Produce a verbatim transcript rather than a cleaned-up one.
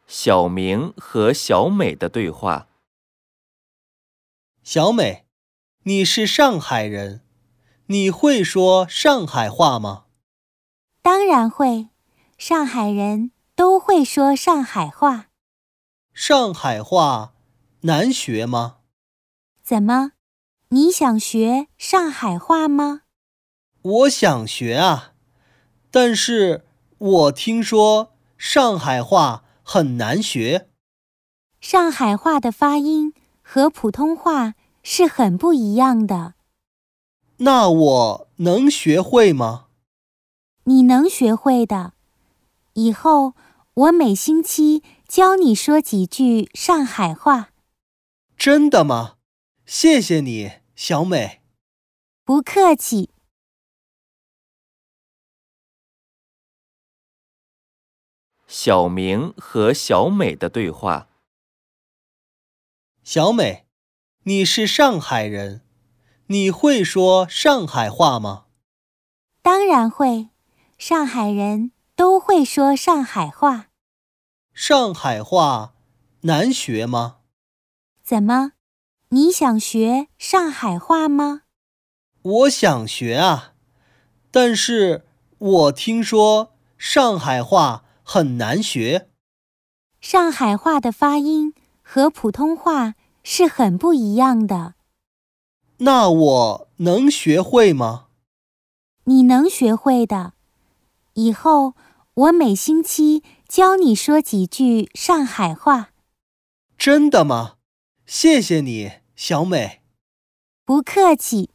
小明和小美的对话。 小美，你是上海人，你会说上海话吗？ 当然会，上海人都会说上海话。 上海话难学吗？ 怎么，你想学上海话吗？ 我想学啊，但是我听说上海话很难学。 上海话的发音和普通话是很不一样的。 那我能学会吗？ 你能学会的。以后我每星期教你说几句上海话。 真的吗？谢谢你，小美。 不客气。 小明和小美的对话。 小美，你是上海人，你会说上海话吗？ 当然会，上海人都会说上海话。 上海话难学吗？ 怎么，你想学上海话吗？ 我想学啊，但是我听说上海话很难学。 上海话的发音和普通话是很不一样的。 那我能学会吗？ 你能学会的。以后我每星期教你说几句上海话。 真的吗？谢谢你，小美。 不客气。